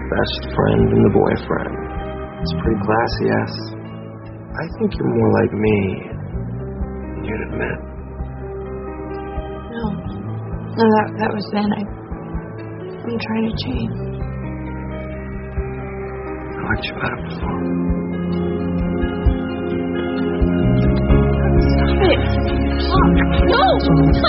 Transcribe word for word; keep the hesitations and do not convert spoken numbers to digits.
best friend and the boyfriend. It's pretty classy, yes. I think you're more like me than you'd admit. No. No, that, that was then. I, I'm trying to change. I liked you better before. Stop it. Stop. No!